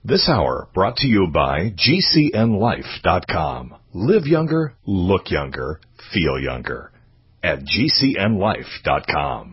This hour brought to you by GCNLife.com. Live younger, look younger, feel younger at GCNLife.com.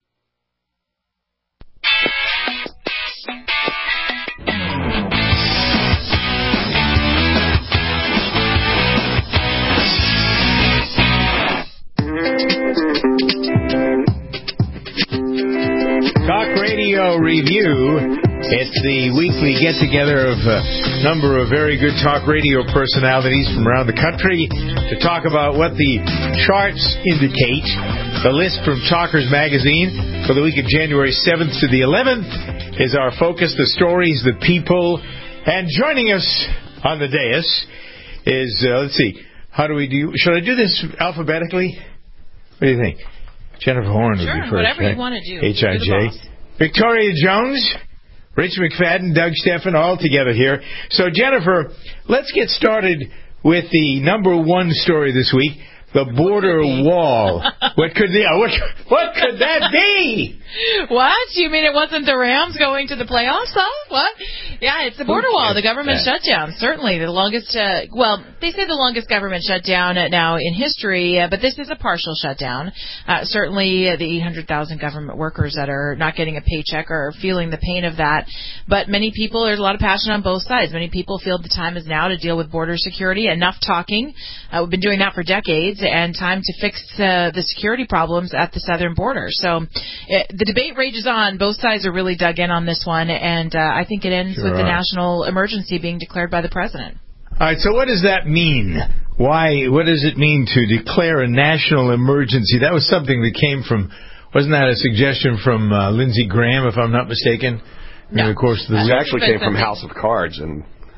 Talk Radio Review. It's the weekly get-together of a number of very good talk radio personalities from around the country to talk about what the charts indicate. The list from Talkers Magazine for the week of January 7th to the 11th is our focus, the stories, the people. And joining us on the dais is, let's see, how do we do? Should I do this alphabetically? What do you think? Jennifer Horn would be first. Whatever right? you want to do. HIJ. Victoria Jones, Rich McFadden, Doug Steffen, all together here. So, Jennifer, let's get started with the number one story this week, the border wall. What could that be? What? You mean it wasn't the Rams going to the playoffs, though? What? Yeah, it's the border wall, the government shutdown. Certainly the longest, they say the longest government shutdown now in history, but this is a partial shutdown. Certainly the 800,000 government workers that are not getting a paycheck are feeling the pain of that. But many people, there's a lot of passion on both sides. Many people feel the time is now to deal with border security. Enough talking. We've been doing that for decades, and time to fix the security problems at the southern border. So the debate rages on. Both sides are really dug in on this one, and I think it ends with the national emergency being declared by the president. All right, so what does that mean? What does it mean to declare a national emergency? That was something that came from, wasn't that a suggestion from Lindsey Graham, if I'm not mistaken? No. Of course, it actually came from House of Cards, and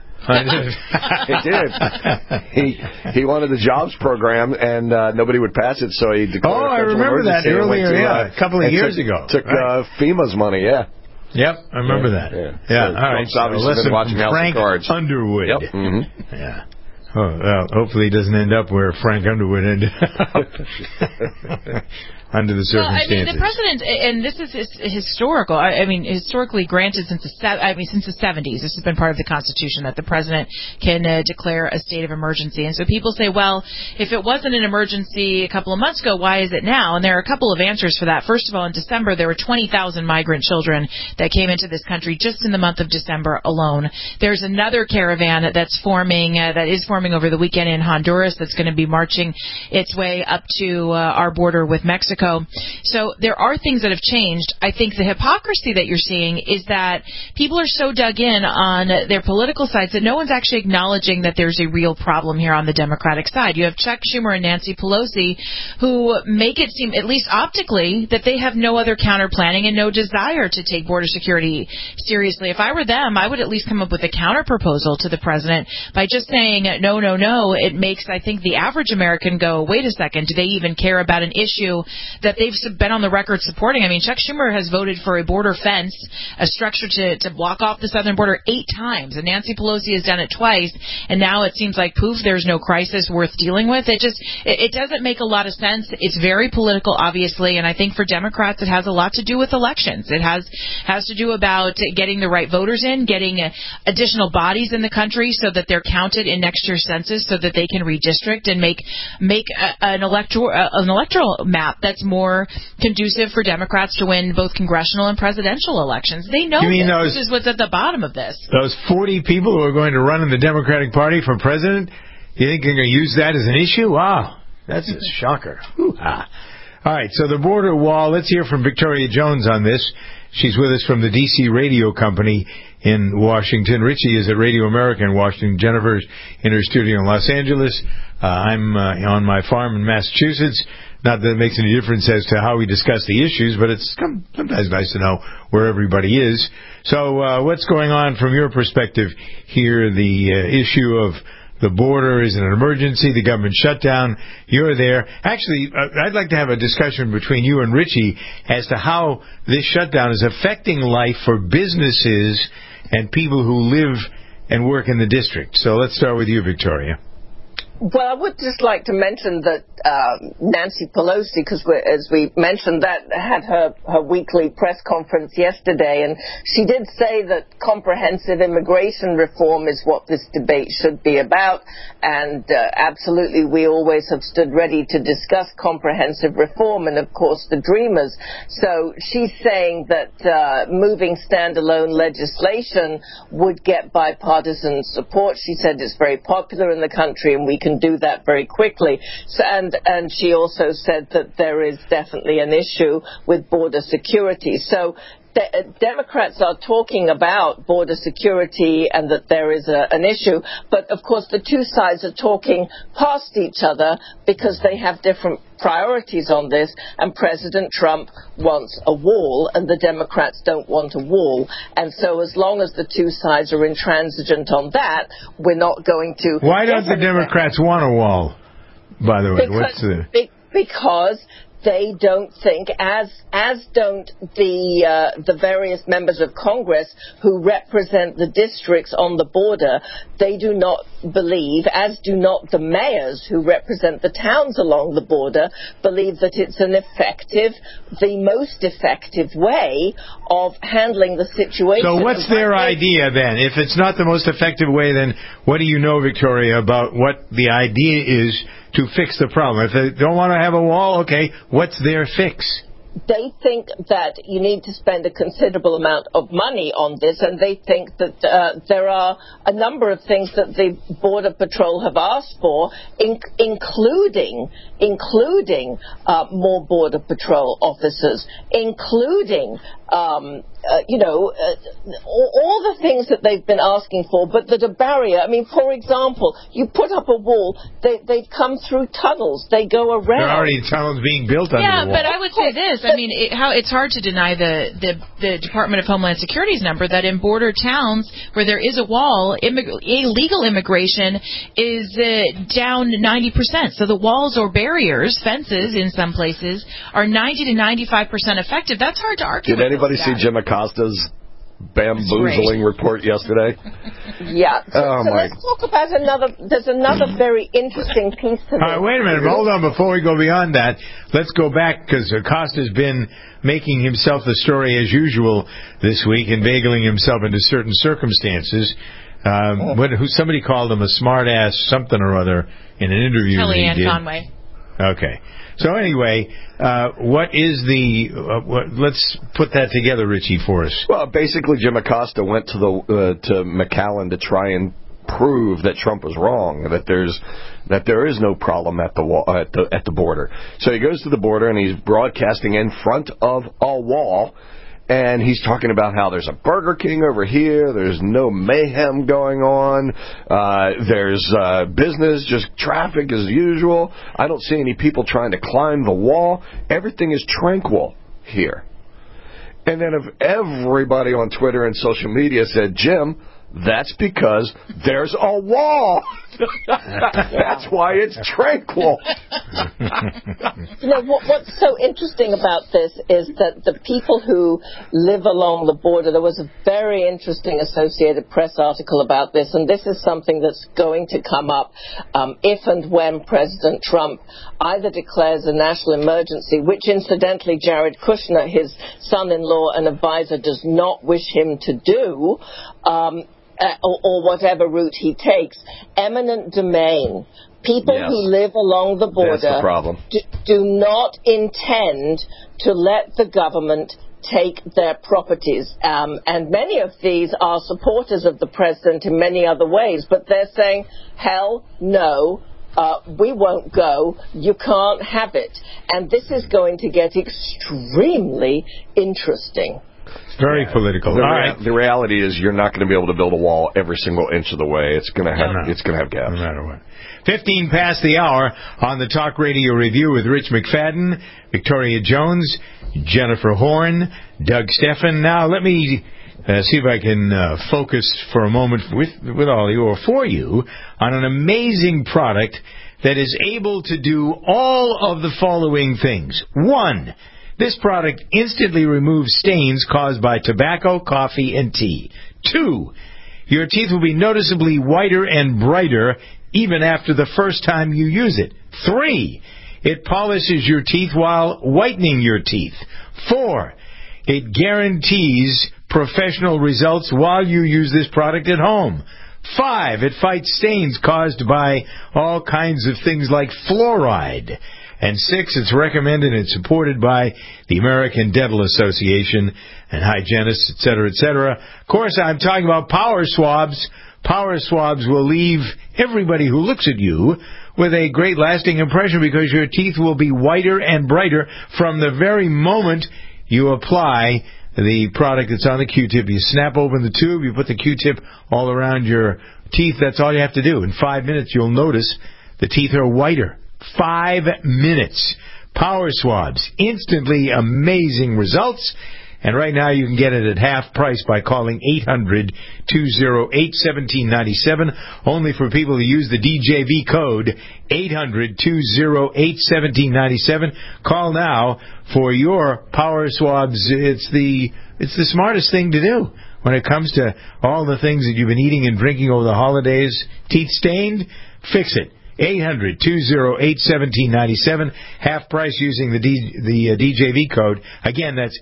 it did. He wanted the jobs program, and nobody would pass it, so he declared. Oh, I remember that earlier, a couple of years ago. Took FEMA's money, Yep, I remember that. Yeah. So all right. So obviously been watching House Frank of Cards. Underwood. Yep. Mm-hmm. Yeah. Oh, well, hopefully he doesn't end up where Frank Underwood ended up. Under the circumstances. Well, I mean, the president, and this is historical. I mean, historically granted since the 70s. This has been part of the Constitution that the president can declare a state of emergency. And so people say, well, if it wasn't an emergency a couple of months ago, why is it now? And there are a couple of answers for that. First of all, in December, there were 20,000 migrant children that came into this country just in the month of December alone. There's another caravan that is forming over the weekend in Honduras that's going to be marching its way up to our border with Mexico. So there are things that have changed. I think the hypocrisy that you're seeing is that people are so dug in on their political sides that no one's actually acknowledging that there's a real problem here on the Democratic side. You have Chuck Schumer and Nancy Pelosi who make it seem, at least optically, that they have no other counter planning and no desire to take border security seriously. If I were them, I would at least come up with a counter proposal to the president by just saying, no. It makes, I think, the average American go, wait a second, do they even care about an issue that they've been on the record supporting? I mean, Chuck Schumer has voted for a border fence, a structure to block off the southern border 8 times, and Nancy Pelosi has done it twice, and now it seems like, poof, there's no crisis worth dealing with. It doesn't make a lot of sense. It's very political, obviously, and I think for Democrats it has a lot to do with elections. It has to do about getting the right voters in, getting additional bodies in the country so that they're counted in next year's census so that they can redistrict and make an electoral map that's more conducive for Democrats to win both congressional and presidential elections. They know this is what's at the bottom of this. Those 40 people who are going to run in the Democratic Party for president, you think they're going to use that as an issue? Wow, that's a shocker. All right, so the border wall, let's hear from Victoria Jones on this. She's with us from the D.C. radio company in Washington. Richie is at Radio America in Washington. Jennifer's in her studio in Los Angeles. I'm on my farm in Massachusetts. Not that it makes any difference as to how we discuss the issues, but it's sometimes nice to know where everybody is. So what's going on from your perspective here? The issue of the border is an emergency, the government shutdown. You're there. Actually, I'd like to have a discussion between you and Richie as to how this shutdown is affecting life for businesses and people who live and work in the district. So let's start with you, Victoria. Well, I would just like to mention that Nancy Pelosi, because as we mentioned, that had her weekly press conference yesterday, and she did say that comprehensive immigration reform is what this debate should be about, and absolutely we always have stood ready to discuss comprehensive reform, and of course the Dreamers. So she's saying that moving standalone legislation would get bipartisan support. She said it's very popular in the country and we can do that very quickly. So, and she also said that there is definitely an issue with border security. So Democrats are talking about border security and that there is an issue, but of course the two sides are talking past each other because they have different priorities on this, and President Trump wants a wall and the Democrats don't want a wall, and so as long as the two sides are intransigent on that, we're not going to... Why don't the Democrats want a wall, by the way? Because they don't think, as don't the various members of Congress who represent the districts on the border, they do not believe, as do not the mayors who represent the towns along the border, believe that it's the most effective way of handling the situation. So what's their idea then? If it's not the most effective way, then what do you know, Victoria, about what the idea is to fix the problem? If they don't want to have a wall, okay, what's their fix? They think that you need to spend a considerable amount of money on this, and they think that there are a number of things that the Border Patrol have asked for, including more Border Patrol officers, including all the things that they've been asking for, but that a barrier. I mean, for example, you put up a wall, they come through tunnels, they go around. There are already tunnels being built under the wall. Yeah, but I would say this. I mean, it's hard to deny the Department of Homeland Security's number that in border towns where there is a wall, illegal immigration is down 90%. So the walls or barriers, fences in some places, are 90 to 95% effective. That's hard to argue. Did anybody see Jim Acosta's bamboozling report yesterday? Yeah. So let's talk about there's another very interesting piece to this. All right, wait a minute. Hold on. Before we go beyond that, let's go back, because Acosta's been making himself the story as usual this week, inveigling himself into certain circumstances. Somebody called him a smart-ass something or other in an interview that he did. Kellyanne Conway. Okay. So anyway, what is let's put that together, Richie, for us. Well, basically, Jim Acosta went to McAllen to try and prove that Trump was wrong, that there is no problem at the border. So he goes to the border and he's broadcasting in front of a wall. And he's talking about how there's a Burger King over here. There's no mayhem going on. There's business, just traffic as usual. I don't see any people trying to climb the wall. Everything is tranquil here. And then if everybody on Twitter and social media said, Jim, that's because there's a wall. That's why it's tranquil. What's so interesting about this is that the people who live along the border, there was a very interesting Associated Press article about this, and this is something that's going to come up if and when President Trump either declares a national emergency, which incidentally Jared Kushner, his son-in-law and advisor, does not wish him to do, or whatever route he takes. Eminent domain. People who live along the border That's the problem. Do not intend to let the government take their properties. And many of these are supporters of the president in many other ways, but they're saying, hell no, we won't go, you can't have it. And this is going to get extremely interesting. Very political. The reality is you're not going to be able to build a wall every single inch of the way. It's going to have gaps. No matter what. 15 past the hour on the Talk Radio Review with Rich McFadden, Victoria Jones, Jennifer Horn, Doug Steffen. Now let me see if I can focus for a moment with all you or for you on an amazing product that is able to do all of the following things. 1. This product instantly removes stains caused by tobacco, coffee, and tea. 2. Your teeth will be noticeably whiter and brighter even after the first time you use it. 3, it polishes your teeth while whitening your teeth. 4, it guarantees professional results while you use this product at home. 5, it fights stains caused by all kinds of things like fluoride. And 6, it's recommended and supported by the American Dental Association and hygienists, etc., etc. Of course, I'm talking about Power Swabs. Power Swabs will leave everybody who looks at you with a great lasting impression because your teeth will be whiter and brighter from the very moment you apply the product that's on the Q-tip. You snap open the tube, you put the Q-tip all around your teeth. That's all you have to do. In 5 minutes, you'll notice the teeth are whiter. 5 minutes. Power Swabs. Instantly amazing results. And right now you can get it at half price by calling 800-208-1797. Only for people who use the DJV code 800-208-1797. Call now for your Power Swabs. It's the smartest thing to do when it comes to all the things that you've been eating and drinking over the holidays. Teeth stained? Fix it. 800-208-1797. Half price using the DJV code. Again, that's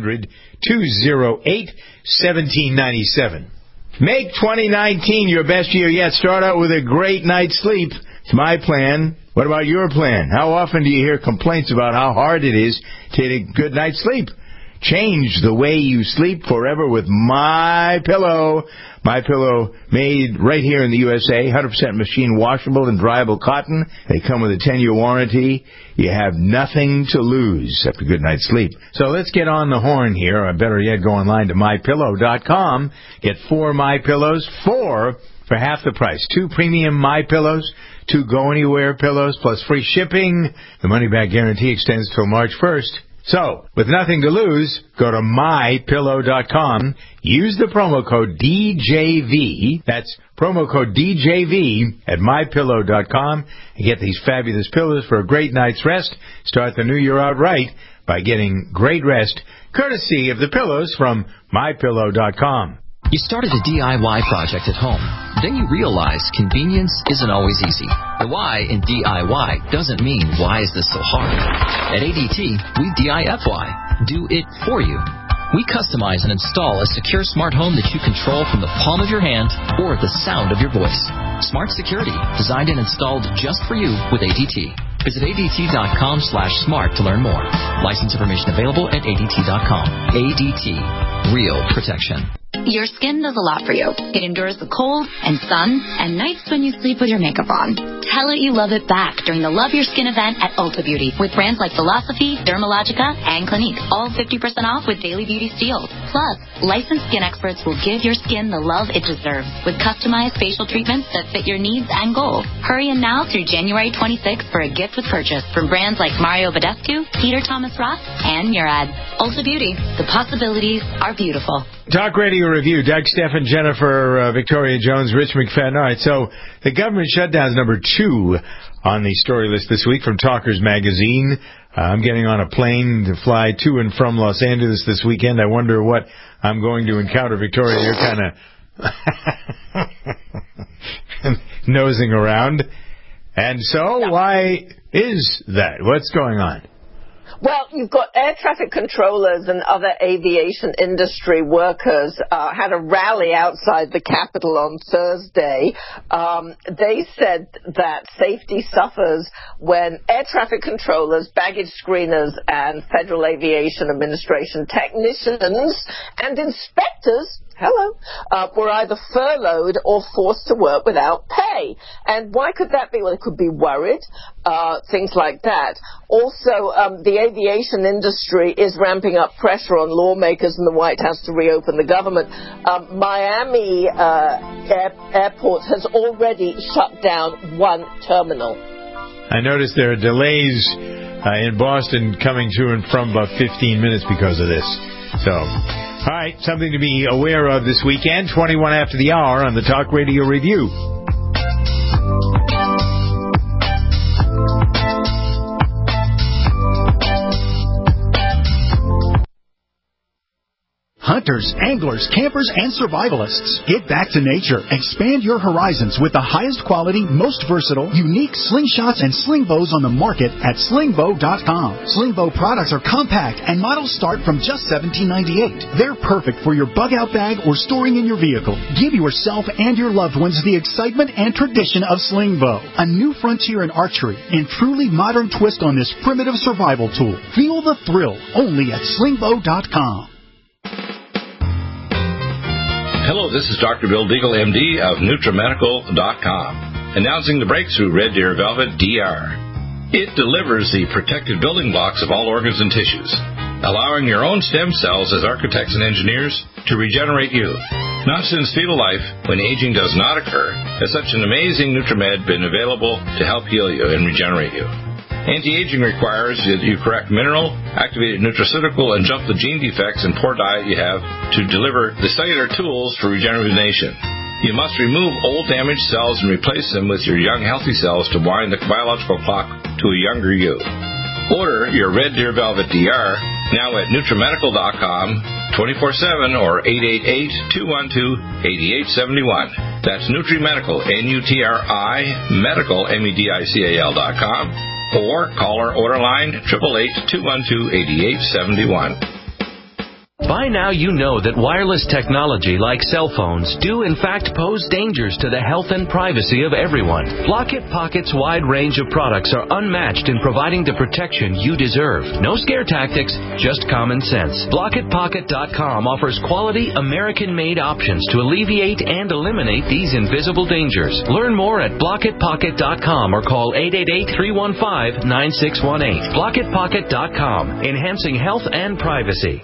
800-208-1797. Make 2019 your best year yet. Start out with a great night's sleep. It's my plan. What about your plan? How often do you hear complaints about how hard it is to get a good night's sleep? Change the way you sleep forever with MyPillow. MyPillow, made right here in the USA, 100% machine washable and dryable cotton. They come with a 10-year warranty. You have nothing to lose after a good night's sleep. So let's get on the horn here, or better yet, go online to MyPillow.com. Get 4 MyPillows, 4 for half the price. 2 premium MyPillows, 2 go-anywhere pillows, plus free shipping. The money-back guarantee extends till March 1st. So, with nothing to lose, go to MyPillow.com, use the promo code DJV, that's promo code DJV at MyPillow.com, and get these fabulous pillows for a great night's rest. Start the new year out right by getting great rest, courtesy of the pillows from MyPillow.com. You started a DIY project at home. Then you realize convenience isn't always easy. The why in DIY doesn't mean, why is this so hard? At ADT, we DIFY. Do it for you. We customize and install a secure smart home that you control from the palm of your hand or the sound of your voice. Smart security, designed and installed just for you with ADT. Visit ADT.com/smart to learn more. License information available at ADT.com. ADT. Real protection. Your skin does a lot for you. It endures the cold and sun and nights when you sleep with your makeup on. Tell it you love it back during the Love Your Skin event at Ulta Beauty with brands like Philosophy, Dermalogica, and Clinique. All 50% off with Daily Beauty steals. Plus, licensed skin experts will give your skin the love it deserves with customized facial treatments that fit your needs and goals. Hurry in now through January 26th for a gift with purchase from brands like Mario Badescu, Peter Thomas Roth, and Murad. Ulta Beauty. The possibilities are beautiful. Talk Radio Review. Doug, Stephan, Jennifer, Victoria Jones, Rich McFadden. All right, so the government shutdown is number 2 on the story list this week from Talkers Magazine. I'm getting on a plane to fly to and from Los Angeles this weekend. I wonder what I'm going to encounter. Victoria, you're kind of nosing around. And so, why is that? What's going on? Well, you've got air traffic controllers and other aviation industry workers had a rally outside the Capitol on Thursday. They said that safety suffers when air traffic controllers, baggage screeners, and Federal Aviation Administration technicians and inspectors were either furloughed or forced to work without pay. And why could that be? Well, they could be worried, things like that. Also, the aviation industry is ramping up pressure on lawmakers in the White House to reopen the government. Miami Airport has already shut down 1 terminal. I noticed there are delays in Boston coming to and from about 15 minutes because of this. So, all right, something to be aware of this weekend, 21 after the hour on the Talk Radio Review. hunters, anglers, campers, and survivalists. Get back to nature. Expand your horizons with the highest quality, most versatile, unique slingshots and sling bows on the market at slingbow.com. Slingbow products are compact and models start from just $17.98. They're perfect for your bug out bag or storing in your vehicle. Give yourself and your loved ones the excitement and tradition of Slingbow, a new frontier in archery and truly modern twist on this primitive survival tool. Feel the thrill only at slingbow.com. Hello, this is Dr. Bill Deagle, MD of NutriMedical.com, announcing the breakthrough Red Deer Velvet DR. It delivers the protective building blocks of all organs and tissues, allowing your own stem cells as architects and engineers to regenerate you. Not since fetal life, when aging does not occur, has such an amazing NutriMed been available to help heal you and regenerate you. Anti-aging requires that you correct mineral, activated nutraceutical, and jump the gene defects and poor diet you have to deliver the cellular tools for rejuvenation. You must remove old damaged cells and replace them with your young healthy cells to wind the biological clock to a younger you. Order your Red Deer Velvet DR now at NutriMedical.com 24/7 or 888-212-8871. That's NutriMedical, N-U-T-R-I, Medical, MEDICAL.com. Or call our order line 888-212-8871. By now you know that wireless technology like cell phones do in fact pose dangers to the health and privacy of everyone. Blockit Pocket's wide range of products are unmatched in providing the protection you deserve. No scare tactics, just common sense. BlockitPocket.com offers quality American-made options to alleviate and eliminate these invisible dangers. Learn more at BlockitPocket.com or call 888-315-9618. BlockitPocket.com, enhancing health and privacy.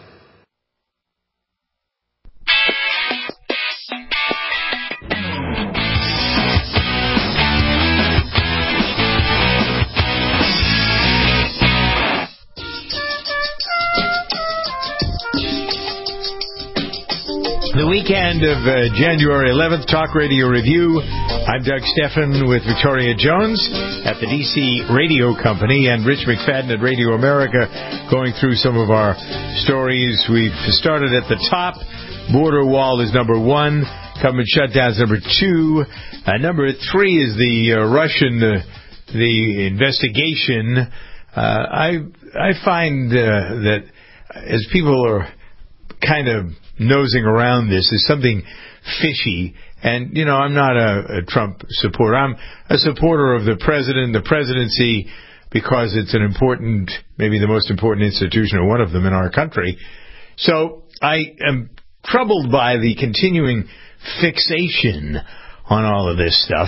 The weekend of January 11th, Talk Radio Review. I'm Doug Steffen with Victoria Jones at the D.C. Radio Company and Rich McFadden at Radio America, going through some of our stories. We've started at the top. Border wall is number 1. Government shutdowns number 2. Number 3 is the Russian the investigation. I find that as people are kind of nosing around this, is something fishy. And, you know, I'm not a Trump supporter. I'm a supporter of the president, the presidency, because it's an important, maybe the most important institution, or one of them in our country. So I am troubled by the continuing fixation on all of this stuff.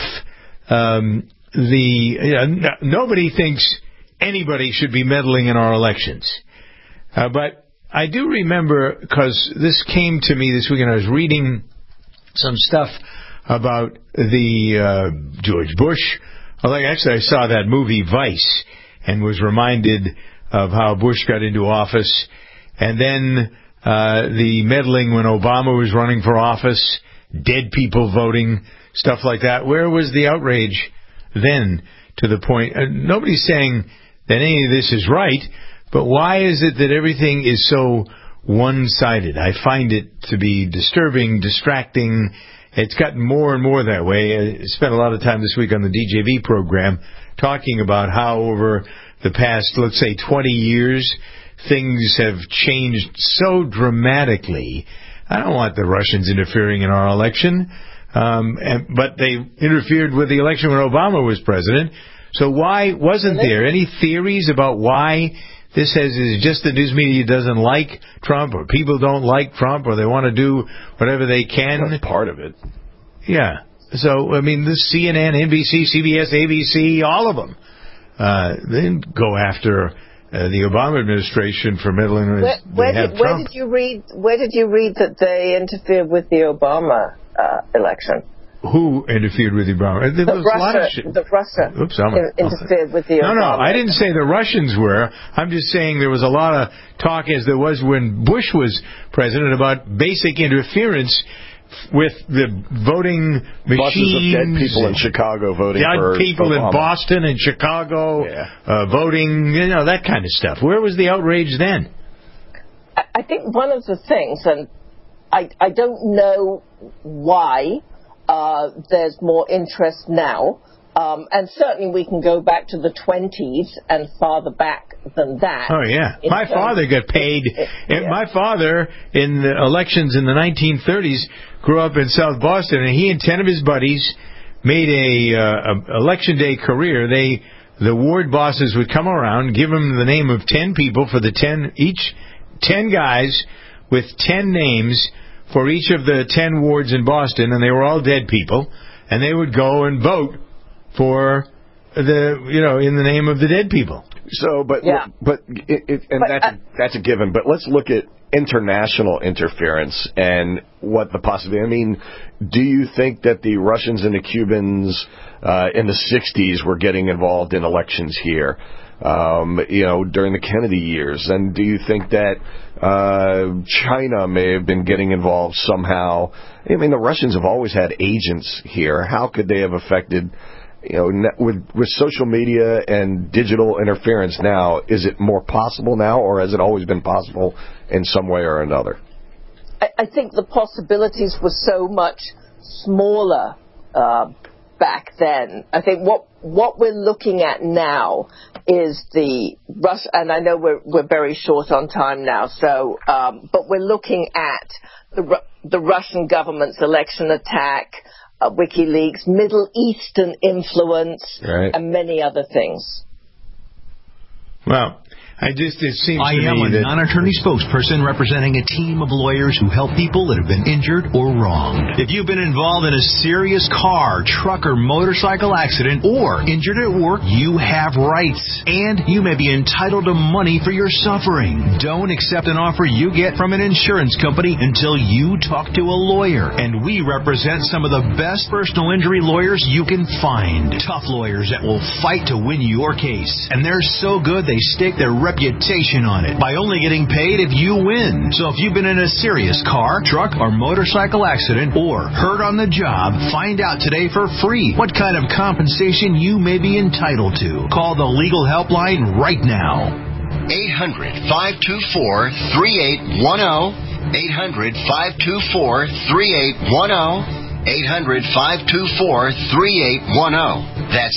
Nobody thinks anybody should be meddling in our elections. But I do remember, because this came to me this weekend, I was reading some stuff about the George Bush. Actually, I saw that movie Vice and was reminded of how Bush got into office. And then the meddling when Obama was running for office, dead people voting, stuff like that. Where was the outrage then to the point? Nobody's saying that any of this is right. But why is it that everything is so one-sided? I find it to be disturbing, distracting. It's gotten more and more that way. I spent a lot of time this week on the DJV program talking about how over the past, let's say, 20 years, things have changed so dramatically. I don't want the Russians interfering in our election, but they interfered with the election when Obama was president. So why wasn't there any theories about why this is just the news media doesn't like Trump, or people don't like Trump, or they want to do whatever they can? That's part of it. Yeah. So, I mean, the CNN, NBC, CBS, ABC, all of them, they didn't go after the Obama administration for meddling with Trump. Where did you read that they interfered with the Obama election? Who interfered with Obama? Russia interfered with the Obama. No, I didn't say the Russians were. I'm just saying there was a lot of talk, as there was when Bush was president, about basic interference with the voting machines. Buses of dead people in Chicago voting for dead people Obama. in Boston and Chicago voting, that kind of stuff. Where was the outrage then? I think one of the things, and I don't know why there's more interest now. And certainly we can go back to the 20s and farther back than that. Oh, yeah. My father got paid. My father, in the elections in the 1930s, grew up in South Boston, and he and 10 of his buddies made a election day career. The ward bosses would come around, give them the name of 10 people for each 10 guys with 10 names for each of the 10 wards in Boston, and they were all dead people, and they would go and vote for in the name of the dead people. So, that's a given. But let's look at international interference and what the possibility. I mean, do you think that the Russians and the Cubans in the 60s were getting involved in elections here? During the Kennedy years, and do you think that China may have been getting involved somehow? I mean, the Russians have always had agents here. How could they have affected? With social media and digital interference now, is it more possible now, or has it always been possible in some way or another? I think the possibilities were so much smaller back then. I think what we're looking at now is the Russia, and I know we're very short on time now. So, but we're looking at the Russian government's election attack, WikiLeaks, Middle Eastern influence, and many other things. Well, it seems I am a non-attorney spokesperson representing a team of lawyers who help people that have been injured or wronged. If you've been involved in a serious car, truck, or motorcycle accident or injured at work, you have rights, and you may be entitled to money for your suffering. Don't accept an offer you get from an insurance company until you talk to a lawyer, and we represent some of the best personal injury lawyers you can find. Tough lawyers that will fight to win your case, and they're so good they stake their reputation on it by only getting paid if you win. So if you've been in a serious car, truck, or motorcycle accident or hurt on the job, find out today for free what kind of compensation you may be entitled to. Call the legal helpline right now. 800-524-3810. 800-524-3810. 800-524-3810. That's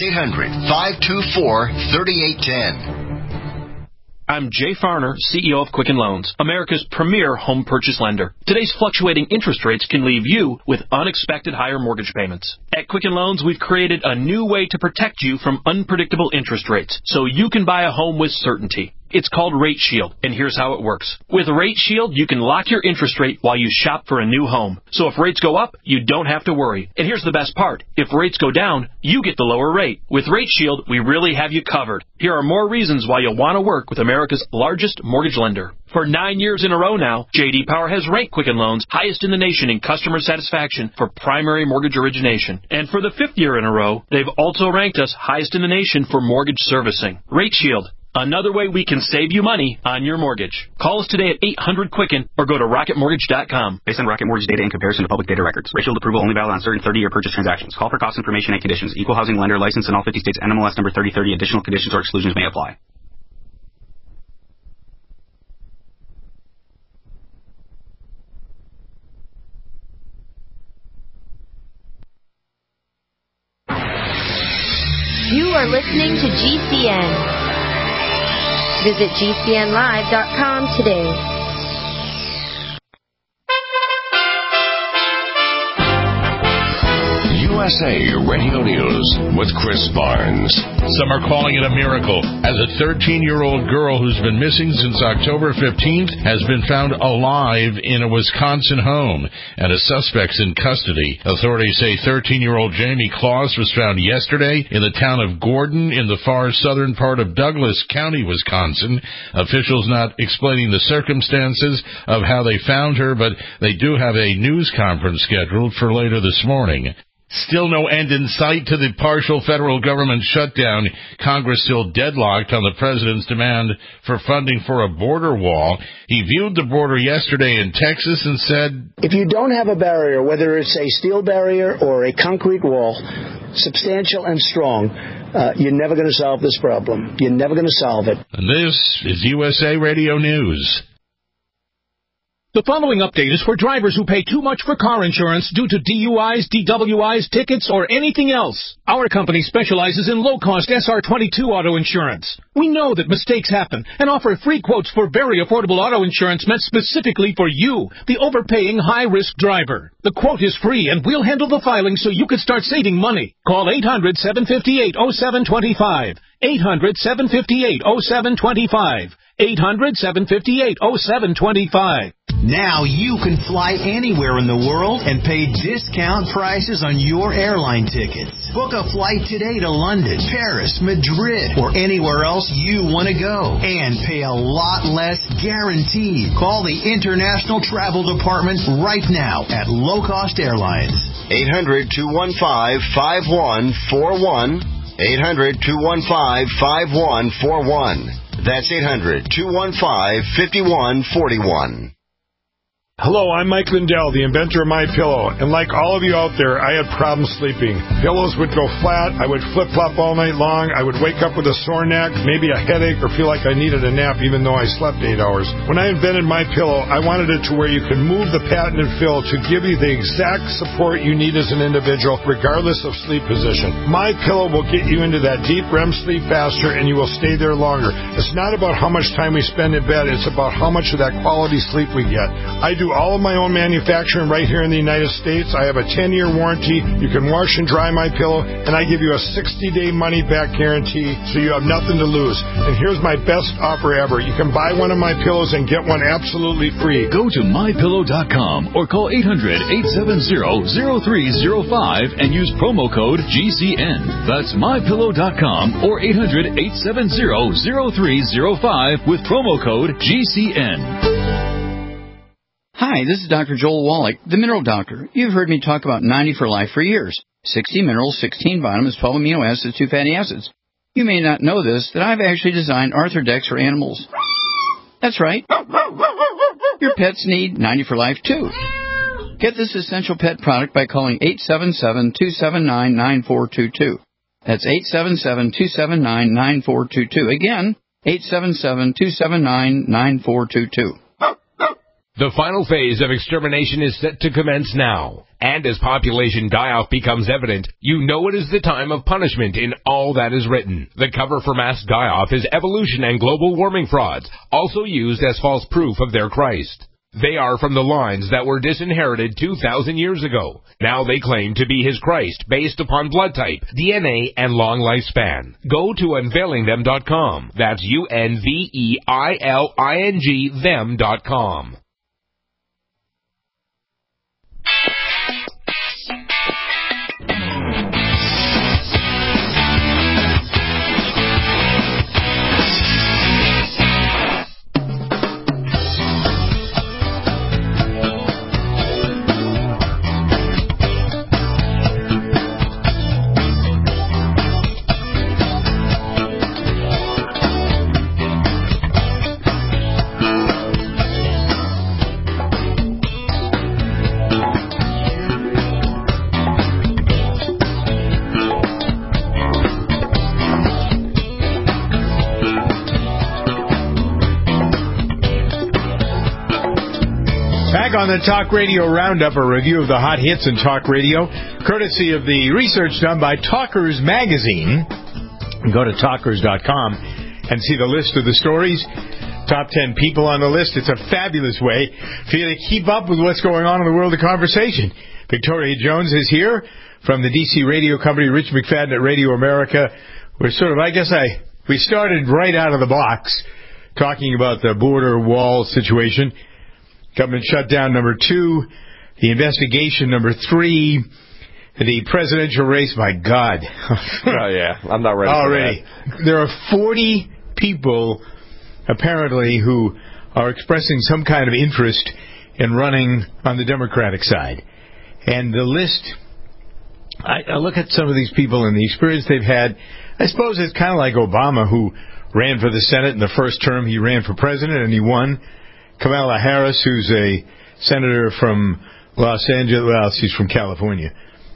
800-524-3810. I'm Jay Farner, CEO of Quicken Loans, America's premier home purchase lender. Today's fluctuating interest rates can leave you with unexpected higher mortgage payments. At Quicken Loans, we've created a new way to protect you from unpredictable interest rates so you can buy a home with certainty. It's called Rate Shield, and here's how it works. With Rate Shield, you can lock your interest rate while you shop for a new home. So if rates go up, you don't have to worry. And here's the best part. If rates go down, you get the lower rate. With Rate Shield, we really have you covered. Here are more reasons why you'll want to work with America's largest mortgage lender. For 9 years in a row now, J.D. Power has ranked Quicken Loans highest in the nation in customer satisfaction for primary mortgage origination. And for the 5th year in a row, they've also ranked us highest in the nation for mortgage servicing. Rate Shield. Another way we can save you money on your mortgage. Call us today at 800-QUICKEN or go to RocketMortgage.com. Based on Rocket Mortgage data in comparison to public data records. Rate Shield approval only valid on certain 30-year purchase transactions. Call for cost information and conditions. Equal housing lender license in all 50 states. NMLS number 3030. Additional conditions or exclusions may apply. You are listening to GCN. Visit GCNlive.com today. USA Radio News with Chris Barnes. Some are calling it a miracle, as a 13-year-old girl who's been missing since October 15th has been found alive in a Wisconsin home, and a suspect's in custody. Authorities say 13-year-old Jamie Claus was found yesterday in the town of Gordon in the far southern part of Douglas County, Wisconsin. Officials not explaining the circumstances of how they found her, but they do have a news conference scheduled for later this morning. Still no end in sight to the partial federal government shutdown. Congress still deadlocked on the president's demand for funding for a border wall. He viewed the border yesterday in Texas and said, if you don't have a barrier, whether it's a steel barrier or a concrete wall, substantial and strong, you're never going to solve this problem. You're never going to solve it. And this is USA Radio News. The following update is for drivers who pay too much for car insurance due to DUIs, DWIs, tickets, or anything else. Our company specializes in low-cost SR22 auto insurance. We know that mistakes happen and offer free quotes for very affordable auto insurance meant specifically for you, the overpaying high-risk driver. The quote is free, and we'll handle the filing so you can start saving money. Call 800-758-0725. 800-758-0725. 800-758-0725. Now you can fly anywhere in the world and pay discount prices on your airline tickets. Book a flight today to London, Paris, Madrid, or anywhere else you want to go and pay a lot less guaranteed. Call the International Travel Department right now at Low Cost Airlines. 800-215-5141. 800-215-5141. That's 800-215-5141. Hello, I'm Mike Lindell, the inventor of MyPillow, and like all of you out there, I had problems sleeping. Pillows would go flat, I would flip-flop all night long, I would wake up with a sore neck, maybe a headache, or feel like I needed a nap even though I slept 8 hours. When I invented MyPillow, I wanted it to where you could move the patented fill to give you the exact support you need as an individual, regardless of sleep position. MyPillow will get you into that deep REM sleep faster, and you will stay there longer. It's not about how much time we spend in bed, it's about how much of that quality sleep we get. I do all of my own manufacturing right here in the United States. I have a 10-year warranty. You can wash and dry my pillow, and I give you a 60-day money-back guarantee, so you have nothing to lose. And here's my best offer ever. You can buy one of my pillows and get one absolutely free. Go to mypillow.com or call 800-870-0305 and use promo code GCN. That's mypillow.com or 800-870-0305 with promo code GCN. Hi, this is Dr. Joel Wallach, the Mineral Doctor. You've heard me talk about 90 for Life for years. 60 minerals, 16 vitamins, 12 amino acids, 2 fatty acids. You may not know this, that I've actually designed Arthrodex for animals. That's right. Your pets need 90 for Life, too. Get this essential pet product by calling 877-279-9422. That's 877-279-9422. Again, 877-279-9422. The final phase of extermination is set to commence now. And as population die-off becomes evident, you know it is the time of punishment in all that is written. The cover for mass die-off is evolution and global warming frauds, also used as false proof of their Christ. They are from the lines that were disinherited 2,000 years ago. Now they claim to be his Christ based upon blood type, DNA, and long lifespan. Go to unveilingthem.com. That's UNVEILING them.com. On the Talk Radio Roundup, a review of the hot hits in talk radio, courtesy of the research done by Talkers Magazine. Go to talkers.com and see the list of the stories. Top 10 people on the list. It's a fabulous way for you to keep up with what's going on in the world of conversation. Victoria Jones is here from the DC radio company, Rich McFadden at Radio America. We're sort of, we started right out of the box talking about the border wall situation. Government shutdown number 2, the investigation number 3, the presidential race. My God. Oh, yeah. I'm not ready already. For that. There are 40 people, apparently, who are expressing some kind of interest in running on the Democratic side. And the list, I look at some of these people and the experience they've had. I suppose it's kind of like Obama, who ran for the Senate in the first term. He ran for president and he won. Kamala Harris, who's a senator from Los Angeles. Well, she's from California.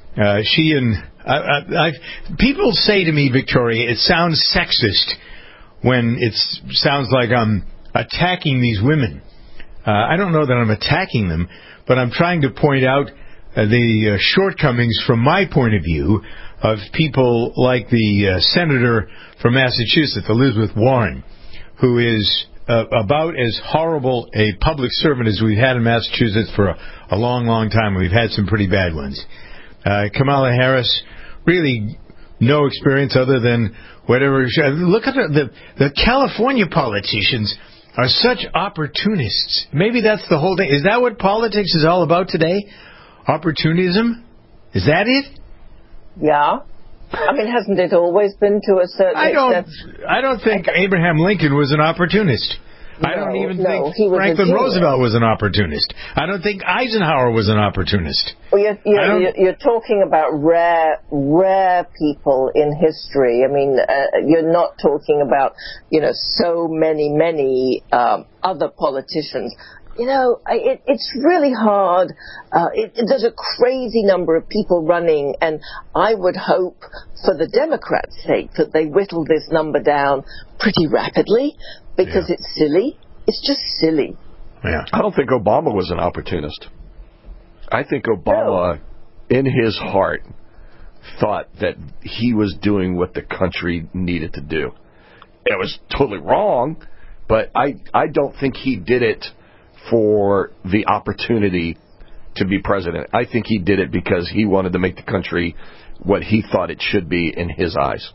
People say to me, Victoria, it sounds sexist when it sounds like I'm attacking these women. I don't know that I'm attacking them, but I'm trying to point out the shortcomings from my point of view of people like the senator from Massachusetts, Elizabeth Warren, who is about as horrible a public servant as we've had in Massachusetts for a long, long time. We've had some pretty bad ones. Kamala Harris, really no experience other than whatever. Look at the California politicians are such opportunists. Maybe that's the whole thing. Is that what politics is all about today? Opportunism? Is that it? Yeah. I mean, hasn't it always been to a certain extent? I don't think Abraham Lincoln was an opportunist. I don't even think Franklin Roosevelt was an opportunist. I don't think Eisenhower was an opportunist. Well, you're talking about rare people in history. I mean, you're not talking about, so many other politicians. It's really hard. There's a crazy number of people running, and I would hope, for the Democrats' sake, that they whittle this number down pretty rapidly, because it's silly. It's just silly. Yeah. I don't think Obama was an opportunist. I think Obama, in his heart, thought that he was doing what the country needed to do. It was totally wrong, but I don't think he did it for the opportunity to be president. I think he did it because he wanted to make the country what he thought it should be in his eyes.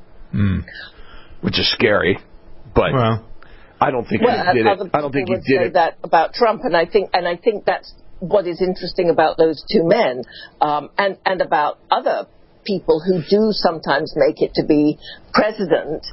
Which is scary, but I don't think he did it. I don't think he did it. That about Trump, and I think that's what is interesting about those two men, and about other people who do sometimes make it to be president,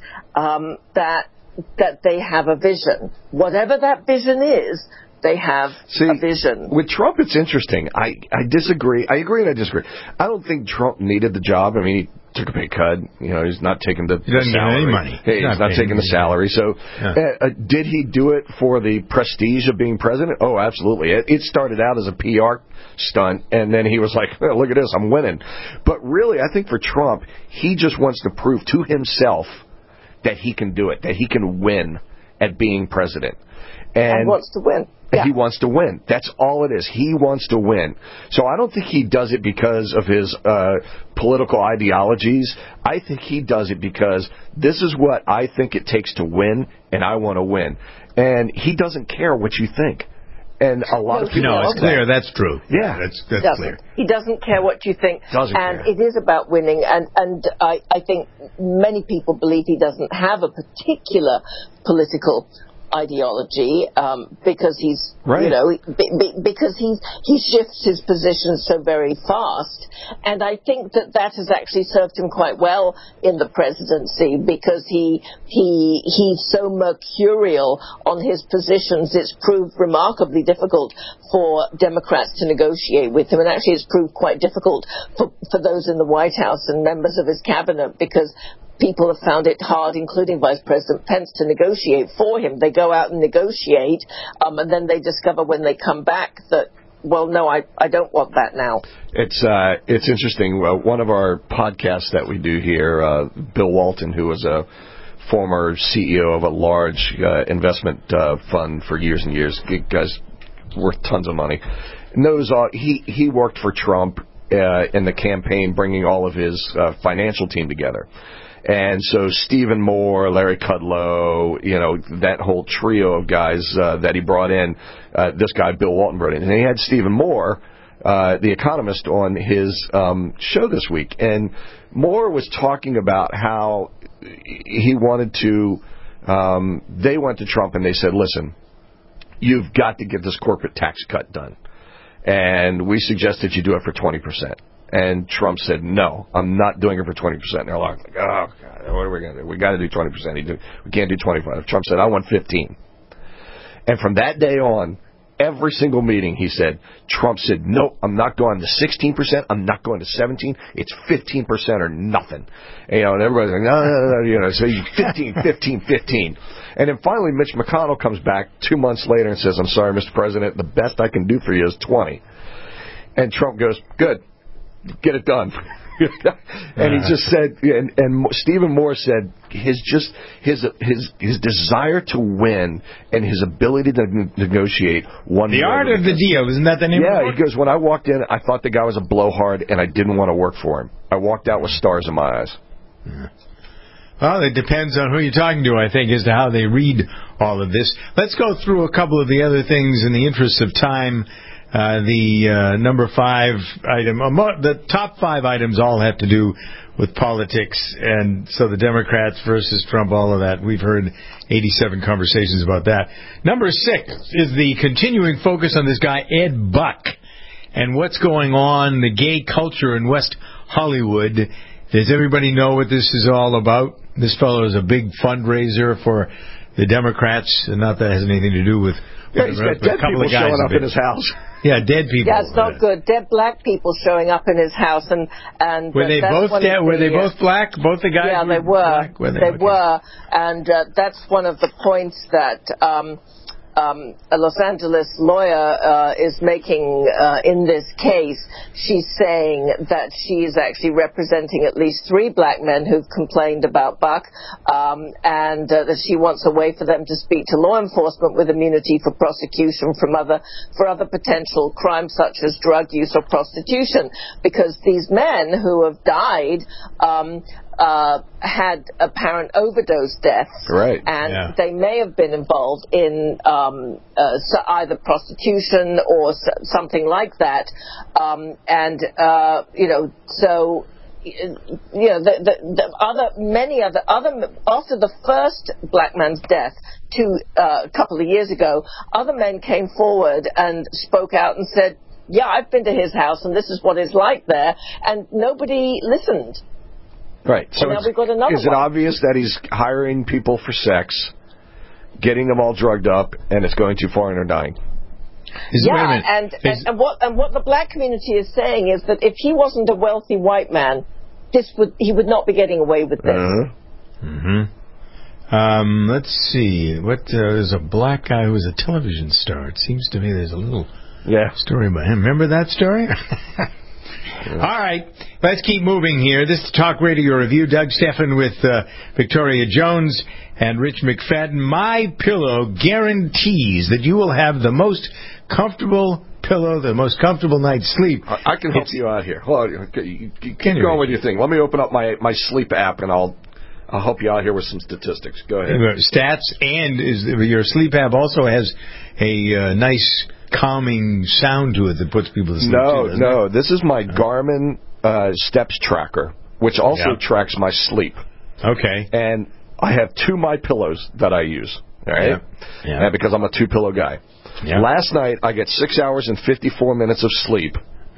that they have a vision. Whatever that vision is, they have a vision. With Trump, it's interesting. I disagree. I agree and I disagree. I don't think Trump needed the job. I mean, he took a pay cut. He's not taking the salary. He doesn't get any money. He's not taking the salary. So did he do it for the prestige of being president? Oh, absolutely. It started out as a PR stunt, and then he was like, look at this, I'm winning. But really, I think for Trump, he just wants to prove to himself that he can do it, that he can win at being president. And wants to win. Yeah. He wants to win. That's all it is. He wants to win. So I don't think he does it because of his political ideologies. I think he does it because this is what I think it takes to win, and I want to win. And he doesn't care what you think. And a lot of people... No, it's clear. That's true. Yeah. That's clear. He doesn't care what you think. And it is about winning. And I think many people believe he doesn't have a particular political ideology, because he's because he shifts his position so very fast, and I think that has actually served him quite well in the presidency, because he's so mercurial on his positions. It's proved remarkably difficult for Democrats to negotiate with him, and actually it's proved quite difficult for those in the White House and members of his cabinet, because people have found it hard, including Vice President Pence, to negotiate for him. They go out and negotiate, and then they discover when they come back that, well, no, I don't want that now. It's interesting. One of our podcasts that we do here, Bill Walton, who was a former CEO of a large investment fund for years and years, guy's worth tons of money, knows he worked for Trump in the campaign, bringing all of his financial team together. And so Stephen Moore, Larry Kudlow, that whole trio of guys that he brought in, this guy Bill Walton brought in. And he had Stephen Moore, the economist, on his show this week. And Moore was talking about how he wanted to, they went to Trump and they said, listen, you've got to get this corporate tax cut done. And we suggested you do it for 20%. And Trump said, no, I'm not doing it for 20%. And they're like, oh, God, what are we going to do? We got to do 20%. We can't do 25%. Trump said, I want 15%. And from that day on, every single meeting, he said, Trump said, no, I'm not going to 16%. I'm not going to 17%. It's 15% or nothing. And everybody's like, no. So 15. And then finally, Mitch McConnell comes back 2 months later and says, I'm sorry, Mr. President, the best I can do for you is 20%. And Trump goes, good. Get it done. And he just said, and Stephen Moore said, his desire to win and his ability to negotiate won. The Art of the Deal, isn't that the name of the book? Yeah, he goes, when I walked in, I thought the guy was a blowhard, and I didn't want to work for him. I walked out with stars in my eyes. Yeah. Well, it depends on who you're talking to, I think, as to how they read all of this. Let's go through a couple of the other things in the interest of time. The number 5 item, the top 5 items all have to do with politics, and so the Democrats versus Trump, all of that. We've heard 87 conversations about that. Number 6 is the continuing focus on this guy, Ed Buck, and what's going on, the gay culture in West Hollywood. Does everybody know what this is all about? This fellow is a big fundraiser for the Democrats, and not that has anything to do with... Yeah, he's got dead people showing up in his house. Yeah, dead people. Yeah, it's not good. Dead black people showing up in his house, and were they both dead? Were they both black? Both the guys? Yeah, they were. They were, and that's one of the points that a Los Angeles lawyer is making in this case. She's saying that she is actually representing at least 3 black men who've complained about Buck, and that she wants a way for them to speak to law enforcement with immunity for prosecution for other potential crimes such as drug use or prostitution, because these men who have died had apparent overdose deaths, right? And they may have been involved in either prostitution or something like that, after the first black man's death a couple of years ago, other men came forward and spoke out and said, yeah, I've been to his house and this is what it's like there, and nobody listened. Right. So now we've got another is it obvious that he's hiring people for sex, getting them all drugged up, and it's going too far and they're dying? And what the black community is saying is that if he wasn't a wealthy white man, he would not be getting away with this. Let's see. There's a black guy who was a television star. It seems to me there's a little story about him. Remember that story? All right, let's keep moving here. This is Talk Radio Review. Doug Stephan with Victoria Jones and Rich McFadden. My Pillow guarantees that you will have the most comfortable pillow, the most comfortable night's sleep. I can help you out here. Hold on, you keep going with your thing. Let me open up my sleep app, and I'll help you out here with some statistics. Go ahead. Stats, and your sleep app also has a nice calming sound to it that puts people to sleep. No. This is my Garmin steps tracker, which also tracks my sleep. Okay. And I have 2 My Pillows that I use. All right. Yeah. Because I'm a 2-pillow guy. Yeah. Last night I get 6 hours and 54 minutes of sleep.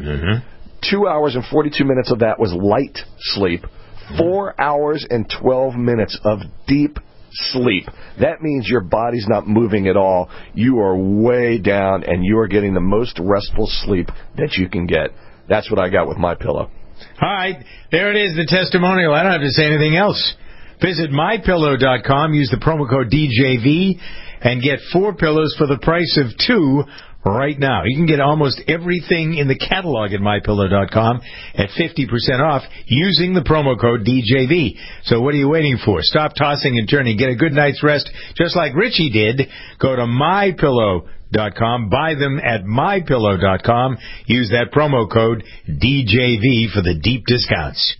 2 hours and 42 minutes of that was light sleep. 4 hours and 12 minutes of deep sleep. That means your body's not moving at all. You are way down, and you are getting the most restful sleep that you can get. That's what I got with My Pillow. All right, there it is, the testimonial. I don't have to say anything else. Visit MyPillow.com, use the promo code DJV, and get 4 pillows for the price of 2 right now. You can get almost everything in the catalog at MyPillow.com at 50% off using the promo code DJV. So what are you waiting for? Stop tossing and turning. Get a good night's rest just like Richie did. Go to MyPillow.com. Buy them at MyPillow.com. Use that promo code DJV for the deep discounts.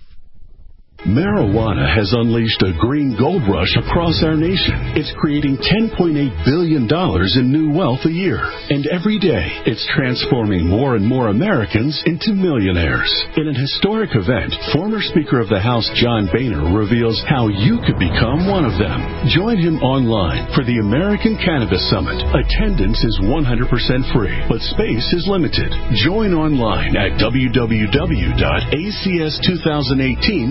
Marijuana has unleashed a green gold rush across our nation. It's creating $10.8 billion in new wealth a year. And every day, it's transforming more and more Americans into millionaires. In an historic event, former Speaker of the House John Boehner reveals how you could become one of them. Join him online for the American Cannabis Summit. Attendance is 100% free, but space is limited. Join online at www.acs2018.com.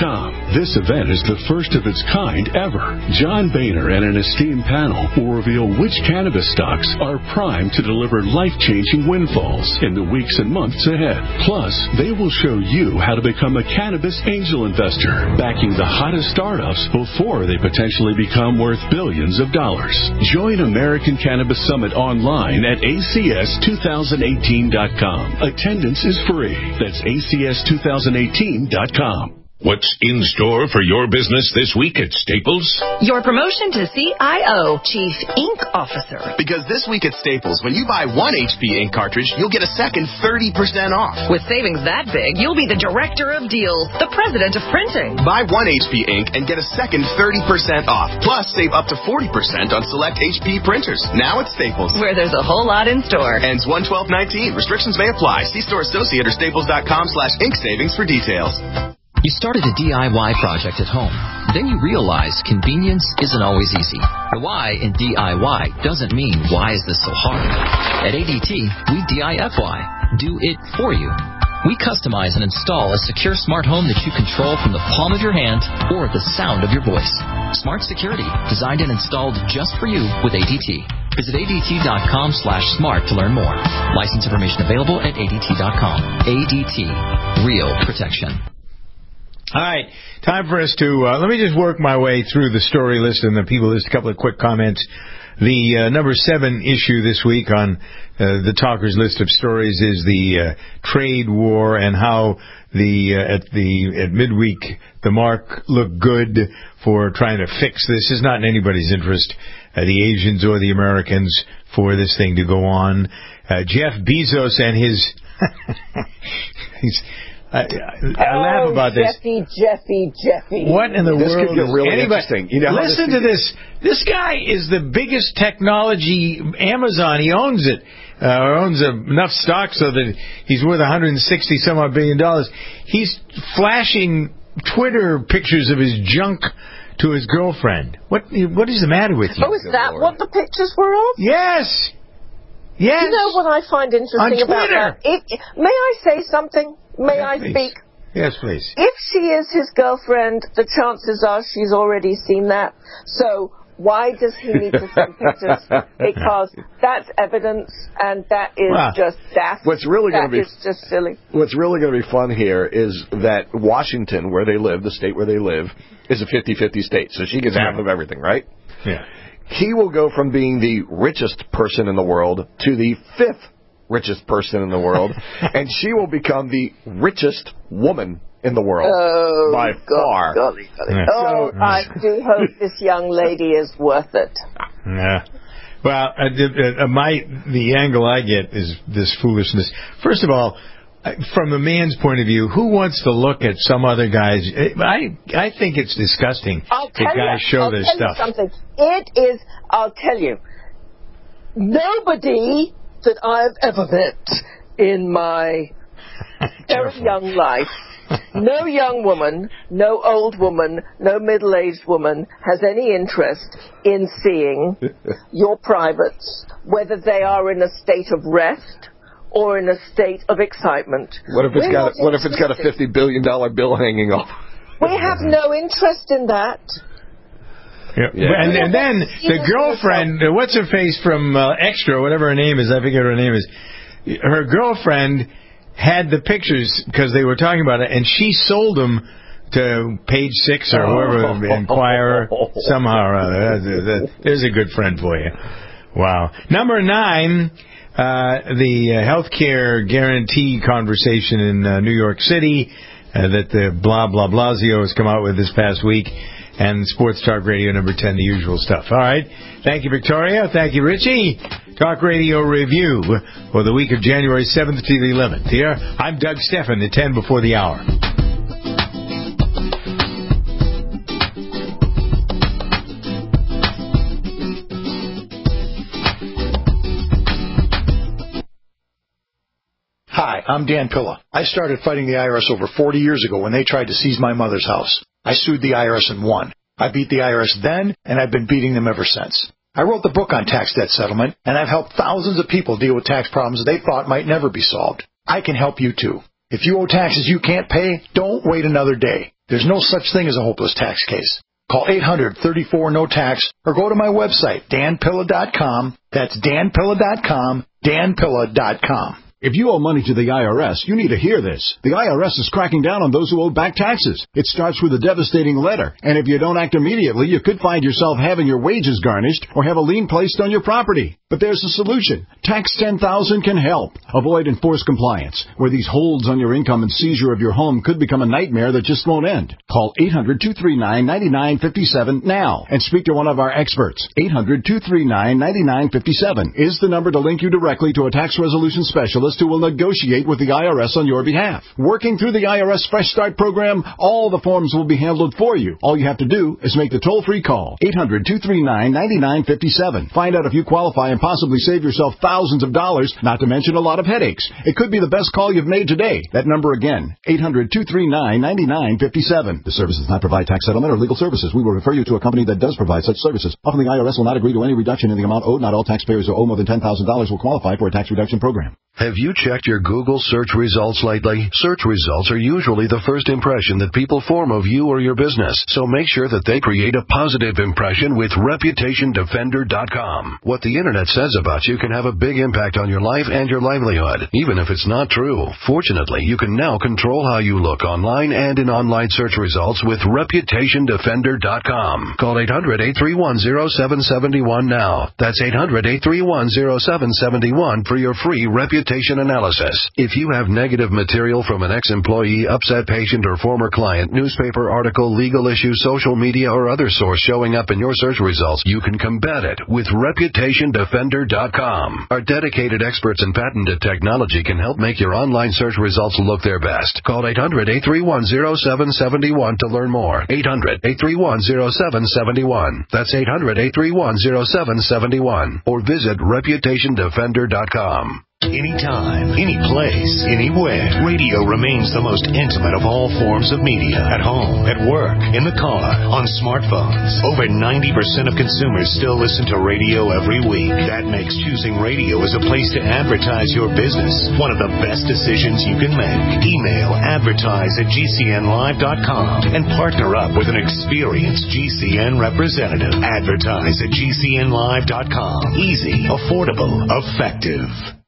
CannabisSummit.com. This event is the first of its kind ever. John Boehner and an esteemed panel will reveal which cannabis stocks are primed to deliver life-changing windfalls in the weeks and months ahead. Plus, they will show you how to become a cannabis angel investor, backing the hottest startups before they potentially become worth billions of dollars. Join American Cannabis Summit online at acs2018.com. Attendance is free. That's acs2018.com. What's in store for your business this week at Staples? Your promotion to CIO, Chief Ink Officer. Because this week at Staples, when you buy one HP ink cartridge, you'll get a second 30% off. With savings that big, you'll be the Director of Deals, the President of Printing. Buy one HP ink and get a second 30% off. Plus, save up to 40% on select HP printers. Now at Staples. Where there's a whole lot in store. Ends 1/12/19. Restrictions may apply. See store associate or staples.com/ink savings for details. You started a DIY project at home. Then you realize convenience isn't always easy. The why in DIY doesn't mean, why is this so hard? At ADT, we DIFY. Do it for you. We customize and install a secure smart home that you control from the palm of your hand or the sound of your voice. Smart security, designed and installed just for you with ADT. Visit ADT.com/smart to learn more. License information available at ADT.com. ADT. Real protection. All right, time for us to, let me just work my way through the story list and the people list, a couple of quick comments. The number 7 issue this week on the talkers list of stories is the trade war and how at midweek the mark looked good for trying to fix this. It's not in anybody's interest, the Asians or the Americans, for this thing to go on. Jeff Bezos and his I laugh about this. Jeffy. What in the world? This could get really interesting. You know, listen to this. This guy is the biggest technology Amazon. He owns it. Owns enough stock so that he's worth $160-some-odd billion. He's flashing Twitter pictures of his junk to his girlfriend. What is the matter with you? Oh, is that what the pictures were of? Yes. Yes. You know what I find interesting about that? May I say something? May I speak? Yes, please. If she is his girlfriend, the chances are she's already seen that. So why does he need to send pictures? Because that's evidence, and that is just daft. What's really going to be just silly. What's really going to be fun here is that Washington, where they live, the state where they live, is a 50-50 state. So she gets half of everything, right? Yeah. He will go from being the richest person in the world to the 5th richest person in the world, and she will become the richest woman in the world by far. Golly. Oh, I do hope this young lady is worth it. Yeah. Well, the angle I get is this foolishness. First of all, from the man's point of view, who wants to look at some other guy's? I think it's disgusting that guys show their stuff. Something. It is. I'll tell you. Nobody that I've ever met in my very young life, no young woman, no old woman, no middle-aged woman has any interest in seeing your privates, whether they are in a state of rest or in a state of excitement. What if it's got a $50 billion bill hanging off? We have no interest in that. Yeah. And then the girlfriend, what's her face from Extra, whatever her name is, I forget what her name is. Her girlfriend had the pictures because they were talking about it, and she sold them to Page 6 or whoever, Inquirer, somehow or other. There's a good friend for you. Wow. Number 9, the healthcare guarantee conversation in New York City that the Blasio has come out with this past week. And Sports Talk Radio number 10, the usual stuff. All right. Thank you, Victoria. Thank you, Richie. Talk Radio Review for the week of January 7th to the 11th. Here, I'm Doug Steffen at 10 before the hour. Hi, I'm Dan Pilla. I started fighting the IRS over 40 years ago when they tried to seize my mother's house. I sued the IRS and won. I beat the IRS then, and I've been beating them ever since. I wrote the book on tax debt settlement, and I've helped thousands of people deal with tax problems they thought might never be solved. I can help you, too. If you owe taxes you can't pay, don't wait another day. There's no such thing as a hopeless tax case. Call 800-34-NO-TAX or go to my website, danpilla.com. That's danpilla.com, danpilla.com. If you owe money to the IRS, you need to hear this. The IRS is cracking down on those who owe back taxes. It starts with a devastating letter, and if you don't act immediately, you could find yourself having your wages garnished or have a lien placed on your property. But there's a solution. Tax 10,000 can help. Avoid enforced compliance, where these holds on your income and seizure of your home could become a nightmare that just won't end. Call 800-239-9957 now and speak to one of our experts. 800-239-9957 is the number to link you directly to a tax resolution specialist who will negotiate with the IRS on your behalf. Working through the IRS Fresh Start program, all the forms will be handled for you. All you have to do is make the toll-free call, 800-239-9957. Find out if you qualify and possibly save yourself thousands of dollars, not to mention a lot of headaches. It could be the best call you've made today. That number again, 800-239-9957. The service does not provide tax settlement or legal services. We will refer you to a company that does provide such services. Often the IRS will not agree to any reduction in the amount owed. Not all taxpayers who owe more than $10,000 will qualify for a tax reduction program. Have you checked your Google search results lately? Search results are usually the first impression that people form of you or your business, so make sure that they create a positive impression with ReputationDefender.com. What the Internet says about you can have a big impact on your life and your livelihood, even if it's not true. Fortunately, you can now control how you look online and in online search results with ReputationDefender.com. Call 800-831-0771 now. That's 800-831-0771 for your free reputation analysis. If you have negative material from an ex-employee, upset patient, or former client, newspaper article, legal issue, social media, or other source showing up in your search results, you can combat it with ReputationDefender.com. Our dedicated experts in patented technology can help make your online search results look their best. Call 800-831-0771 to learn more. 800-831-0771. That's 800-831-0771. Or visit ReputationDefender.com. Anytime, any place, anywhere, radio remains the most intimate of all forms of media. At home, at work, in the car, on smartphones. Over 90% of consumers still listen to radio every week. That makes choosing radio as a place to advertise your business one of the best decisions you can make. Email advertise@gcnlive.com and partner up with an experienced GCN representative. Advertise at gcnlive.com. Easy, affordable, effective.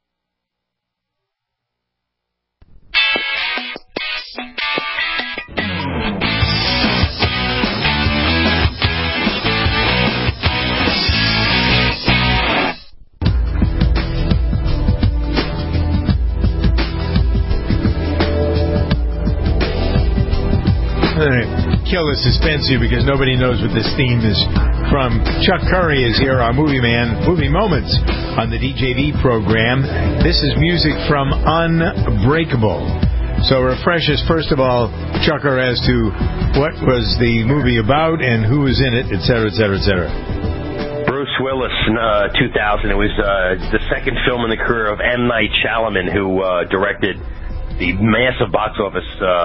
Kill the suspense here because nobody knows what this theme is from. Chuck Curry is here, our movie man, Movie Moments on the DJV program. This is music from Unbreakable. So refresh us, first of all, Chucker, as to what was the movie about and who was in it, et cetera, et cetera, et cetera. Bruce Willis, 2000. It was the second film in the career of M. Night Shyamalan, who directed the massive box office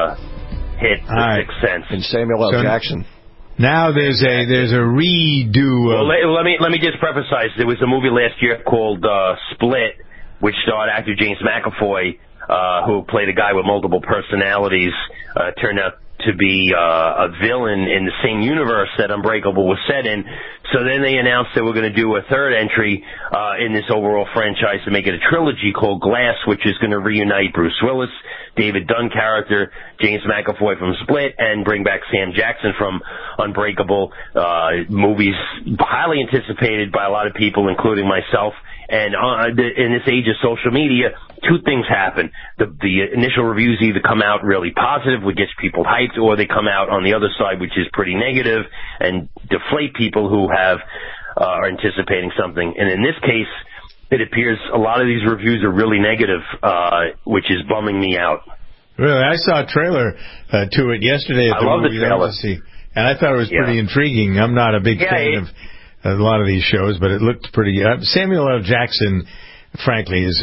hit, The Sixth Sense. And Samuel L. Jackson. Now there's a redo. Well, let me just preface. There was a movie last year called Split, which starred actor James McAvoy, who played a guy with multiple personalities, turned out to be a villain in the same universe that Unbreakable was set in. So then they announced they were going to do a third entry in this overall franchise to make it a trilogy called Glass, which is going to reunite Bruce Willis, David Dunn character, James McAvoy from Split, and bring back Sam Jackson from Unbreakable. Movies highly anticipated by a lot of people, including myself. And in this age of social media, two things happen. The initial reviews either come out really positive, which gets people hyped, or they come out on the other side, which is pretty negative, and deflate people who are anticipating something. And in this case, it appears a lot of these reviews are really negative, which is bumming me out. Really? I saw a trailer to it yesterday at the movie. I love the trailer. And I thought it was pretty intriguing. I'm not a big fan of a lot of these shows, but it looked pretty. Samuel L. Jackson, frankly, is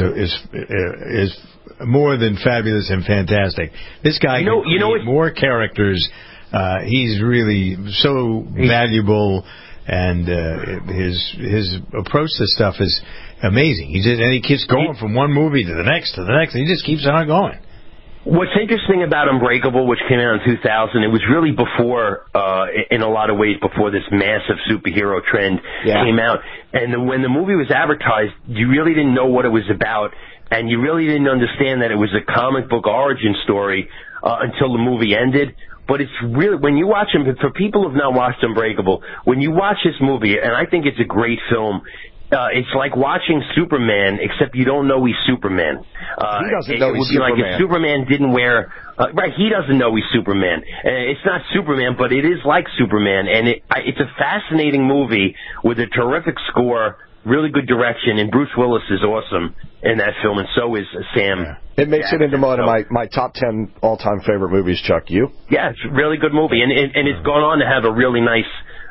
more than fabulous and fantastic. This guy can create more characters. He's really so valuable, and his approach to stuff is amazing. He keeps going from one movie to the next to the next, and he just keeps on going. What's interesting about Unbreakable, which came out in 2000, it was really before, in a lot of ways, before this massive superhero trend came out. And when the movie was advertised, you really didn't know what it was about, and you really didn't understand that it was a comic book origin story until the movie ended. But it's really, when you watch them, for people who have not watched Unbreakable, when you watch this movie, and I think it's a great film, it's like watching Superman, except you don't know he's Superman. He doesn't know he's Superman. Superman. Like if Superman didn't wear... he doesn't know he's Superman. It's not Superman, but it is like Superman. And it's a fascinating movie with a terrific score, really good direction, and Bruce Willis is awesome in that film, and so is Sam. It makes it into one of my top 10 all-time favorite movies, Chuck. You? Yeah, it's a really good movie, and it's gone on to have a really nice...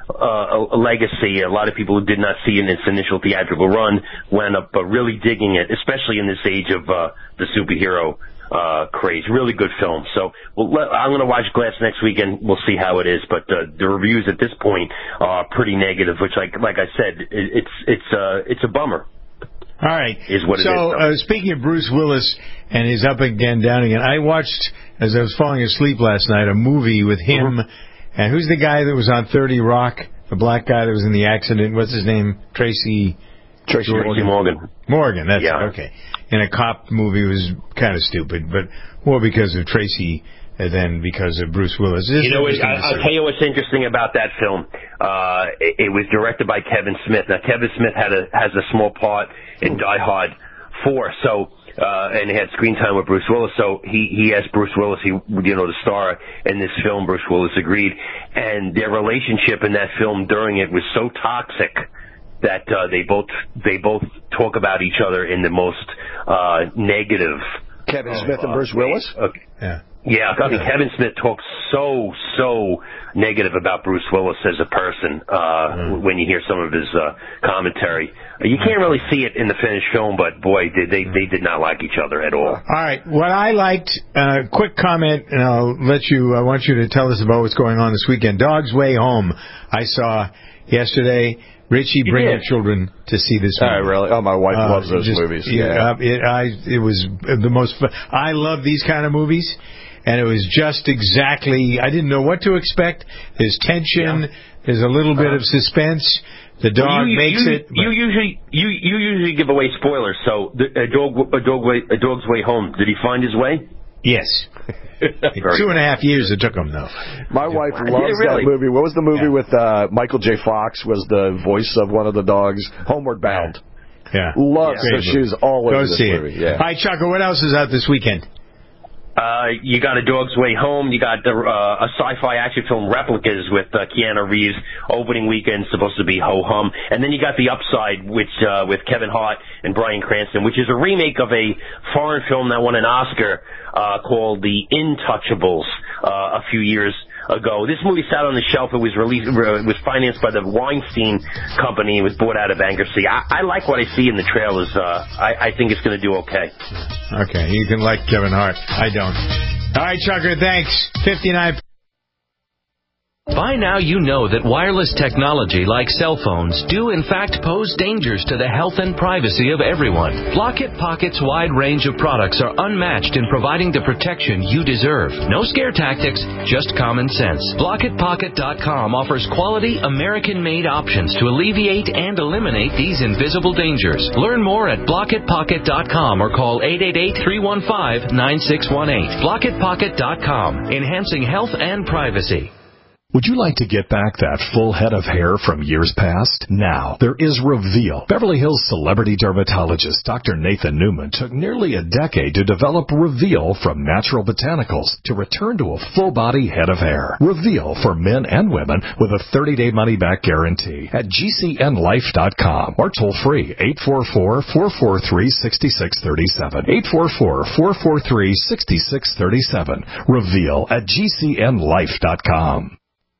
a legacy. A lot of people who did not see it in its initial theatrical run wound up really digging it, especially in this age of the superhero craze. Really good film. So I'm going to watch Glass next week, and we'll see how it is. But the reviews at this point are pretty negative, which, like I said, it's a bummer. All right. Is what it is. So speaking of Bruce Willis and his up again, down again, I watched, as I was falling asleep last night, a movie with him. And who's the guy that was on 30 Rock? The black guy that was in the accident. What's his name? Tracy Morgan. Morgan, that's it. Okay. In a cop movie, it was kind of stupid, but more because of Tracy than because of Bruce Willis. I'll tell you what's interesting about that film. It was directed by Kevin Smith. Now, Kevin Smith has a small part in Die Hard 4, so... and he had screen time with Bruce Willis, so he asked Bruce Willis, to star in this film. Bruce Willis agreed, and their relationship in that film during it was so toxic that they both talk about each other in the most negative. Kevin Smith and Bruce Willis? Yeah, I mean, Kevin Smith talks so negative about Bruce Willis as a person when you hear some of his commentary. You can't really see it in the finished film, but boy, they did not like each other at all. All right, what I liked, quick comment, and I want you to tell us about what's going on this weekend. Dog's Way Home, I saw yesterday. Richie, bring your children to see this movie. Really? Oh, my wife loves those movies. It was the most fun. I love these kind of movies. And it was just exactly, I didn't know what to expect. There's tension. There's a little bit of suspense. The dog makes it. You usually give away spoilers. So a Dog's Way Home. Did he find his way? Yes. 2.5 years it took him, though. My wife loves that movie. What was the movie with Michael J. Fox was the voice of one of the dogs? Homeward Bound. Yeah. Loves her shoes all over this movie. Yeah. All right, Chucko, what else is out this weekend? You got A Dog's Way Home. You got a sci-fi action film, Replicas, with Keanu Reeves. Opening weekend supposed to be ho-hum. And then you got The Upside, which with Kevin Hart and Bryan Cranston, which is a remake of a foreign film that won an Oscar called The Intouchables a few years ago. This movie sat on the shelf. It was released. It was financed by the Weinstein Company. It was bought out of bankruptcy. I like what I see in the trailers. I think it's going to do okay. Okay, you can like Kevin Hart. I don't. All right, Chucker, thanks. 59. By now you know that wireless technology like cell phones do in fact pose dangers to the health and privacy of everyone. Blockit Pocket's wide range of products are unmatched in providing the protection you deserve. No scare tactics, just common sense. BlockitPocket.com offers quality American-made options to alleviate and eliminate these invisible dangers. Learn more at BlockitPocket.com or call 888-315-9618. BlockitPocket.com, enhancing health and privacy. Would you like to get back that full head of hair from years past? Now, there is Reveal. Beverly Hills celebrity dermatologist Dr. Nathan Newman took nearly a decade to develop Reveal from natural botanicals to return to a full-body head of hair. Reveal for men and women with a 30-day money-back guarantee at GCNlife.com or toll free 844-443-6637. 844-443-6637. Reveal at GCNlife.com.